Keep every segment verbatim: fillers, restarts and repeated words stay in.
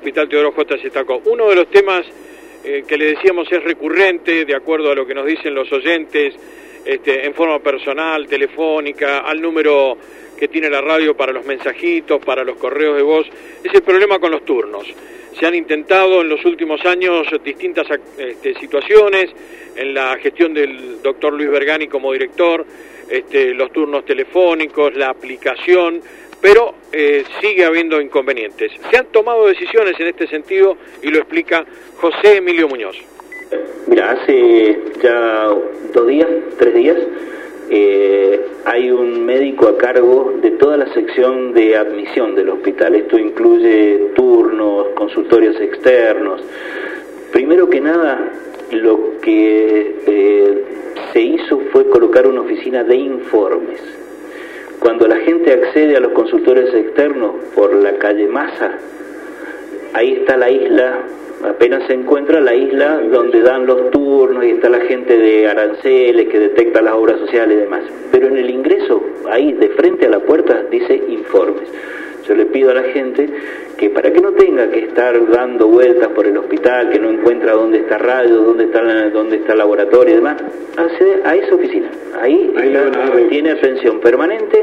Hospital Teodoro J. Sestaco. Uno de los temas eh, que le decíamos es recurrente, de acuerdo a lo que nos dicen los oyentes, este, en forma personal, telefónica, al número que tiene la radio para los mensajitos, para los correos de voz, es el problema con los turnos. Se han intentado en los últimos años distintas este, situaciones, en la gestión del doctor Luis Bergani como director, este, los turnos telefónicos, la aplicación, pero eh, sigue habiendo inconvenientes. Se han tomado decisiones en este sentido y lo explica José Emilio Muñoz. Mira, hace ya dos días, tres días, eh, hay un médico a cargo de toda la sección de admisión del hospital. Esto incluye turnos, consultorios externos. Primero que nada, lo que eh, se hizo fue colocar una oficina de informes. Cuando la gente accede a los consultorios externos por la calle Maza, ahí está la isla, apenas se encuentra la isla donde dan los turnos y está la gente de aranceles que detecta las obras sociales y demás. Pero en el ingreso, ahí de frente a la puerta, dice informes. Yo le pido a la gente que para que no tenga que estar dando vueltas por el hospital, que no encuentra dónde está radio, dónde está, dónde está el laboratorio y demás, accede a esa oficina. Ahí, ahí la, tiene atención permanente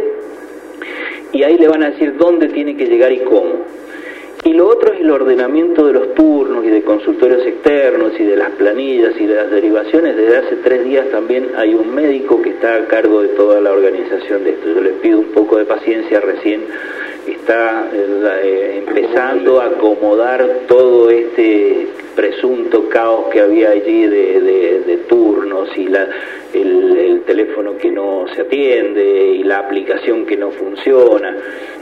y ahí le van a decir dónde tiene que llegar y cómo. Y lo otro es el ordenamiento de los turnos y de consultorios externos y de las planillas y de las derivaciones. Desde hace tres días también hay un médico que está a cargo de toda la organización de esto. Yo les pido un poco de paciencia, recién está eh, empezando a acomodar todo este presunto caos que había allí de, de, de turnos y la, el, el teléfono que no se atiende y la aplicación que no funciona.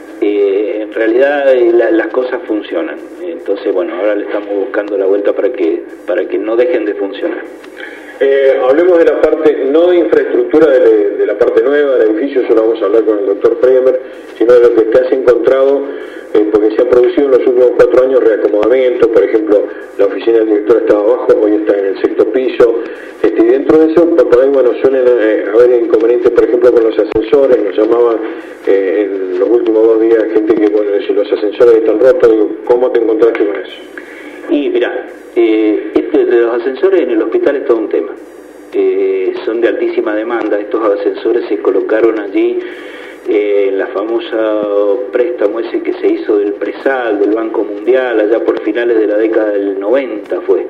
Eh, en realidad eh, la, las cosas funcionan, entonces bueno, ahora le estamos buscando la vuelta para que para que no dejen de funcionar. Eh, hablemos de la parte, no de infraestructura de, la, de la parte nueva del edificio, eso lo vamos a hablar con el doctor Fremer, sino de lo que te has encontrado, eh, porque se ha producido en los últimos cuatro años reacomodamiento. Por ejemplo, la oficina del director estaba abajo, hoy está en el sexto piso, este, y dentro de eso, por ahí, bueno, suelen eh, haber inconvenientes, por ejemplo, con los ascensores. Nos llamaban eh, en los últimos dos días gente que, bueno, si los ascensores están rotos, digo, ¿cómo te encontraste con eso? Y mira, eh, este de los ascensores en el hospital es todo un tema. Eh, son de altísima demanda. Estos ascensores se colocaron allí eh, en la famosa préstamo ese que se hizo del Presal, del Banco Mundial, allá por finales de la década del noventa fue.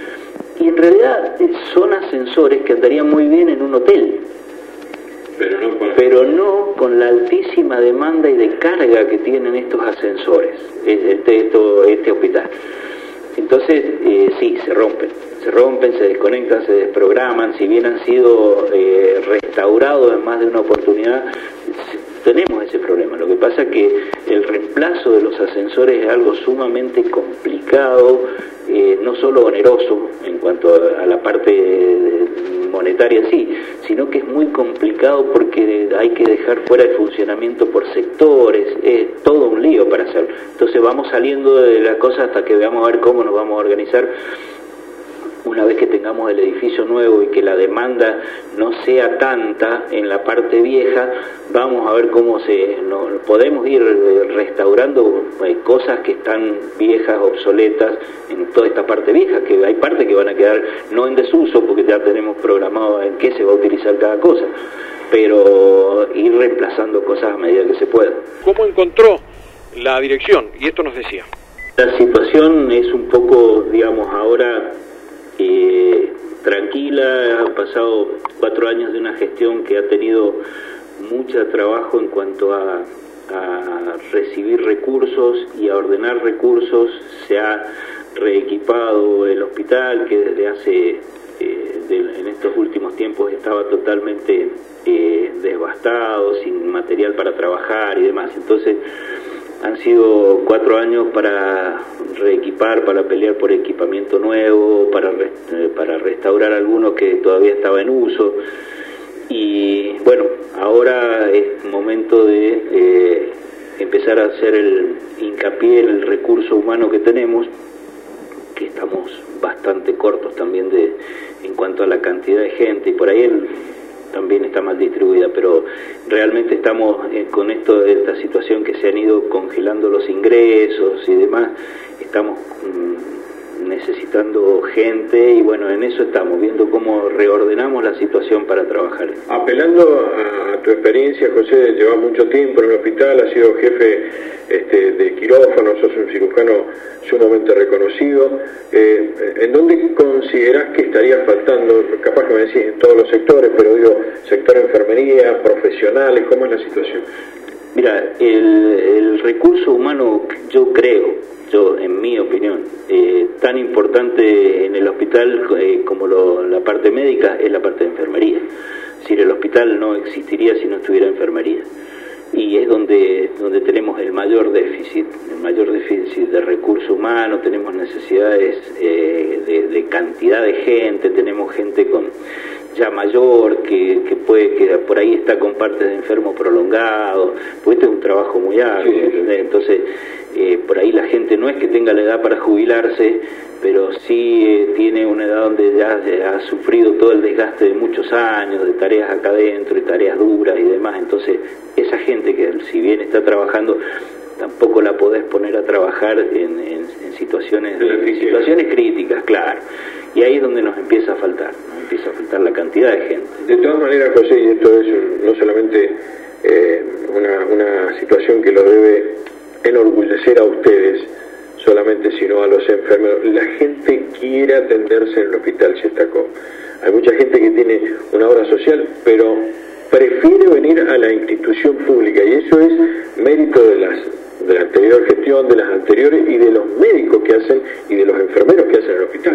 Y en realidad eh, son ascensores que andarían muy bien en un hotel, pero no, con... pero no con la altísima demanda y de carga que tienen estos ascensores, este, esto, este hospital. Entonces, eh, sí, se rompen, se rompen, se desconectan, se desprograman. Si bien han sido eh, restaurados en más de una oportunidad, tenemos ese problema. Lo que pasa es que el reemplazo de los ascensores es algo sumamente complicado, eh, no solo oneroso en cuanto a, a la parte monetaria en sí, sino que es muy complicado porque hay que dejar fuera el funcionamiento por sectores, es todo un lío para hacerlo. Entonces vamos saliendo de la cosa hasta que veamos a ver cómo nos vamos a organizar. Una vez que tengamos el edificio nuevo y que la demanda no sea tanta en la parte vieja, vamos a ver cómo se no, podemos ir restaurando eh, cosas que están viejas, obsoletas, en toda esta parte vieja, que hay partes que van a quedar no en desuso porque ya tenemos programado en qué se va a utilizar cada cosa, pero ir reemplazando cosas a medida que se pueda. ¿Cómo encontró la dirección? Y esto nos decía. La situación es un poco, digamos, ahora... Eh, tranquila. Han pasado cuatro años de una gestión que ha tenido mucho trabajo en cuanto a, a recibir recursos y a ordenar recursos. Se ha reequipado el hospital, que desde hace eh, de, en estos últimos tiempos estaba totalmente eh, devastado, sin material para trabajar y demás. Entonces han sido cuatro años para reequipar, para pelear por equipamiento nuevo, para, rest para restaurar algunos que todavía estaba en uso. Y bueno, ahora es momento de eh, empezar a hacer el hincapié en el recurso humano que tenemos, que estamos bastante cortos también de en cuanto a la cantidad de gente, y por ahí el también está mal distribuida, pero realmente estamos eh, con esto de esta situación que se han ido congelando los ingresos y demás, estamos mm, necesitando gente y bueno, en eso estamos, viendo cómo reordenamos la situación para trabajar. Apelando a, a tu experiencia, José, llevas mucho tiempo en el hospital, has sido jefe este, de quirófano, sos un cirujano sumamente reconocido. Eh, ¿En dónde considerás que estaría faltando? Capaz que me decís en todos los sectores, pero digo, sector enfermería, profesionales, ¿cómo es la situación? Mira, el, el recurso humano, yo creo, yo en mi opinión, eh, tan importante en el hospital eh, como lo, la parte médica es la parte de enfermería. Es decir, el hospital no existiría si no estuviera enfermería. Y es donde donde tenemos el mayor déficit, el mayor déficit de recurso humano, tenemos necesidades eh, de, de cantidad de gente, tenemos gente con ya mayor que, que puede que por ahí está con partes de enfermo prolongado, pues este es un trabajo muy arduo, ¿entendés? Entonces eh, por ahí la gente no es que tenga la edad para jubilarse, pero sí eh, tiene una edad donde ya, ya ha sufrido todo el desgaste de muchos años, de tareas acá adentro y tareas duras y demás. Entonces esa gente que si bien está trabajando, tampoco la podés poner a trabajar en, en, en situaciones de, en situaciones críticas, claro. Y ahí es donde nos empieza a faltar, nos empieza a faltar la cantidad de gente. De todas maneras, José, y esto es no solamente eh, una, una situación que lo debe enorgullecer a ustedes solamente, sino a los enfermeros. La gente quiere atenderse en el hospital Shestakov. Hay mucha gente que tiene una obra social, pero prefiere venir a la institución pública, y eso es mérito de las de la anterior gestión, de las anteriores y de los médicos que hacen y de los enfermeros que hacen el hospital.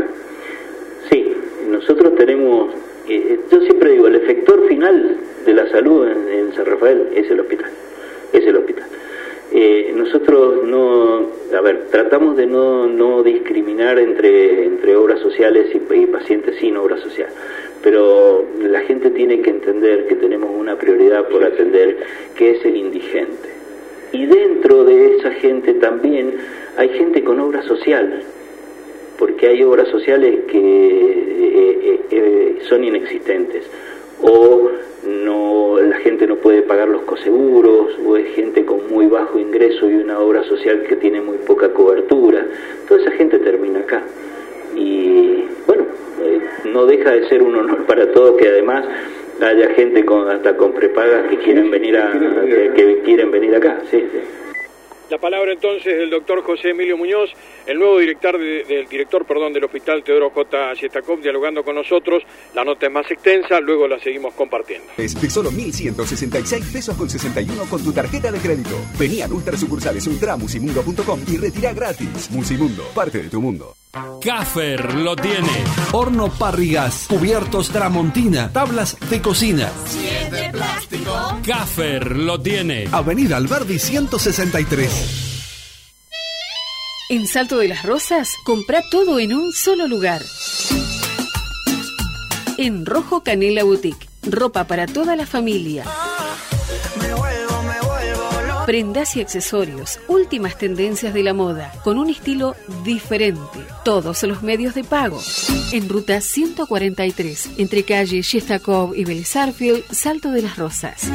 Sí, nosotros tenemos, eh, yo siempre digo, el efector final de la salud en, en San Rafael es el hospital, es el hospital. Eh, nosotros no, a ver, tratamos de no, no discriminar entre, entre obras sociales y, y pacientes sin obra social, pero la gente tiene que entender que tenemos una prioridad por atender, que es el indigente. Y dentro de esa gente también hay gente con obra social, porque hay obras sociales que eh, eh, eh, son inexistentes, o no, la gente no puede pagar los coseguros, o es gente con muy bajo ingreso y una obra social que tiene muy poca cobertura. Toda esa gente termina acá. Y bueno, eh, no deja de ser un honor para todos que además haya gente con hasta con prepagas que quieren venir a que, que quieren venir acá. Sí, sí. La palabra entonces del doctor José Emilio Muñoz, el nuevo director, de, del director perdón, del Hospital Teodoro J. Shestakov, dialogando con nosotros. La nota es más extensa, luego la seguimos compartiendo. Es de solo mil ciento sesenta y seis pesos con sesenta y uno con tu tarjeta de crédito. Vení a nuestras sucursales ultra musimundo punto com y retira gratis. Musimundo, parte de tu mundo. Caffer lo tiene. Horno Parrigas, cubiertos Tramontina, tablas de cocina. Si es de plástico, Caffer lo tiene. Avenida Alberdi ciento sesenta y tres. En Salto de las Rosas, comprá todo en un solo lugar. En Rojo Canela Boutique, ropa para toda la familia. Prendas y accesorios, últimas tendencias de la moda, con un estilo diferente. Todos los medios de pago. En ruta ciento cuarenta y tres, entre calle Shestakov y Vélez Arfield, Salto de las Rosas.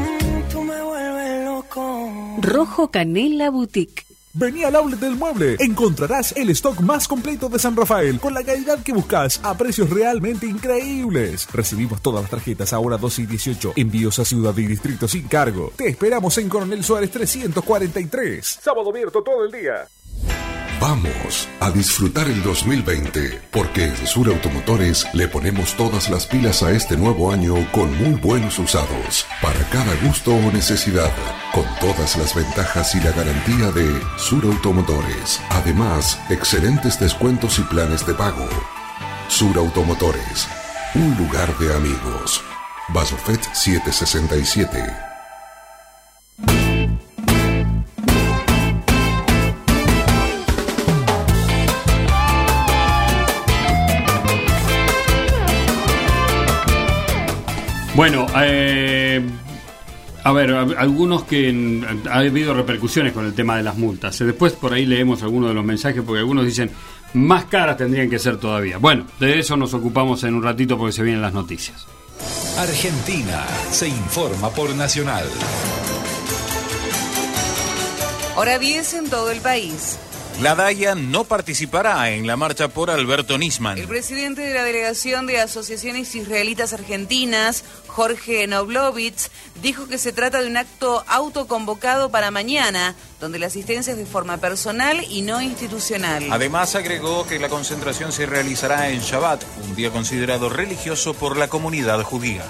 Rojo Canela Boutique. Vení al outlet del mueble. Encontrarás el stock más completo de San Rafael con la calidad que buscas a precios realmente increíbles. Recibimos todas las tarjetas ahora doce y dieciocho. Envíos a ciudad y distrito sin cargo. Te esperamos en Coronel Suárez trescientos cuarenta y tres. Sábado abierto todo el día. Vamos a disfrutar el dos mil veinte, porque en Sur Automotores le ponemos todas las pilas a este nuevo año con muy buenos usados, para cada gusto o necesidad, con todas las ventajas y la garantía de Sur Automotores. Además, excelentes descuentos y planes de pago. Sur Automotores, un lugar de amigos. Basofet setecientos sesenta y siete. Bueno, eh, a ver, algunos que ha habido repercusiones con el tema de las multas. Después por ahí leemos algunos de los mensajes porque algunos dicen más caras tendrían que ser todavía. Bueno, de eso nos ocupamos en un ratito porque se vienen las noticias. Argentina se informa por Nacional. Hora diez en todo el país. La DAIA no participará en la marcha por Alberto Nisman. El presidente de la Delegación de Asociaciones Israelitas Argentinas, Jorge Noblovitz, dijo que se trata de un acto autoconvocado para mañana, donde la asistencia es de forma personal y no institucional. Además, agregó que la concentración se realizará en Shabbat, un día considerado religioso por la comunidad judía.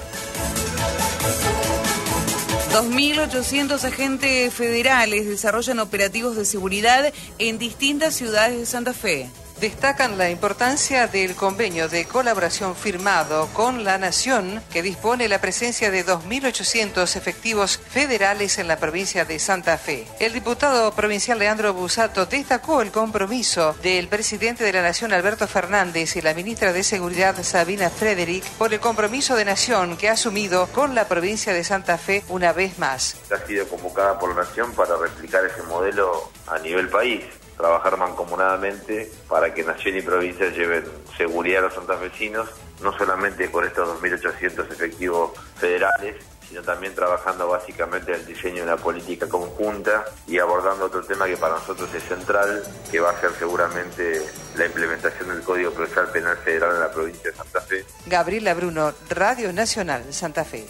dos mil ochocientos agentes federales desarrollan operativos de seguridad en distintas ciudades de Santa Fe. Destacan la importancia del convenio de colaboración firmado con la Nación, que dispone la presencia de dos mil ochocientos efectivos federales en la provincia de Santa Fe. El diputado provincial Leandro Busato destacó el compromiso del presidente de la Nación, Alberto Fernández, y la ministra de Seguridad, Sabina Frederick, por el compromiso de Nación que ha asumido con la provincia de Santa Fe una vez más. Ha sido convocada por la Nación para replicar ese modelo a nivel país. Trabajar mancomunadamente para que Nación y provincia lleven seguridad a los santafesinos, no solamente con estos dos mil ochocientos efectivos federales, sino también trabajando básicamente en el diseño de una política conjunta y abordando otro tema que para nosotros es central, que va a ser seguramente la implementación del Código Procesal Penal Federal en la provincia de Santa Fe. Gabriela Bruno, Radio Nacional, Santa Fe.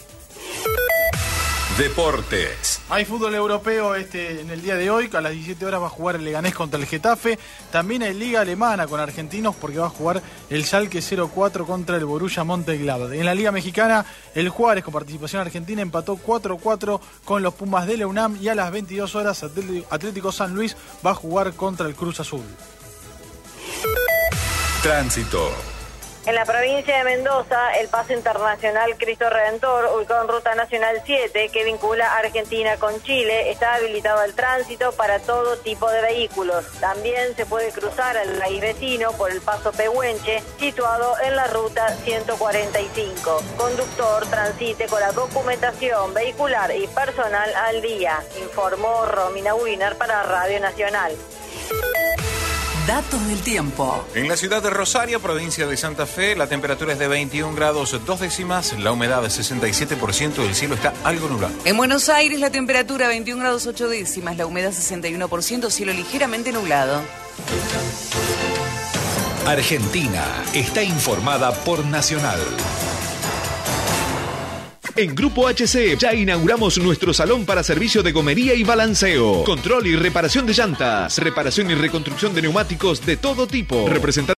Deportes. Hay fútbol europeo este en el día de hoy, que a las diecisiete horas va a jugar el Leganés contra el Getafe. También hay Liga Alemana con argentinos porque va a jugar el Schalke cero cuatro contra el Borussia Mönchengladbach. En la Liga Mexicana, el Juárez con participación argentina empató cuatro cuatro con los Pumas de la UNAM y a las veintidós horas Atlético San Luis va a jugar contra el Cruz Azul. Tránsito. En la provincia de Mendoza, el paso internacional Cristo Redentor, ubicado en Ruta Nacional siete, que vincula Argentina con Chile, está habilitado al tránsito para todo tipo de vehículos. También se puede cruzar al país vecino por el paso Pehuenche, situado en la Ruta ciento cuarenta y cinco. Conductor, transite con la documentación vehicular y personal al día, informó Romina Wiener para Radio Nacional. Datos del tiempo. En la ciudad de Rosario, provincia de Santa Fe, la temperatura es de veintiún grados dos décimas, la humedad es sesenta y siete por ciento, el cielo está algo nublado. En Buenos Aires, la temperatura veintiún grados ocho décimas, la humedad sesenta y uno por ciento, cielo ligeramente nublado. Argentina está informada por Nacional. En Grupo H C ya inauguramos nuestro salón para servicio de gomería y balanceo, control y reparación de llantas, reparación y reconstrucción de neumáticos de todo tipo. Representante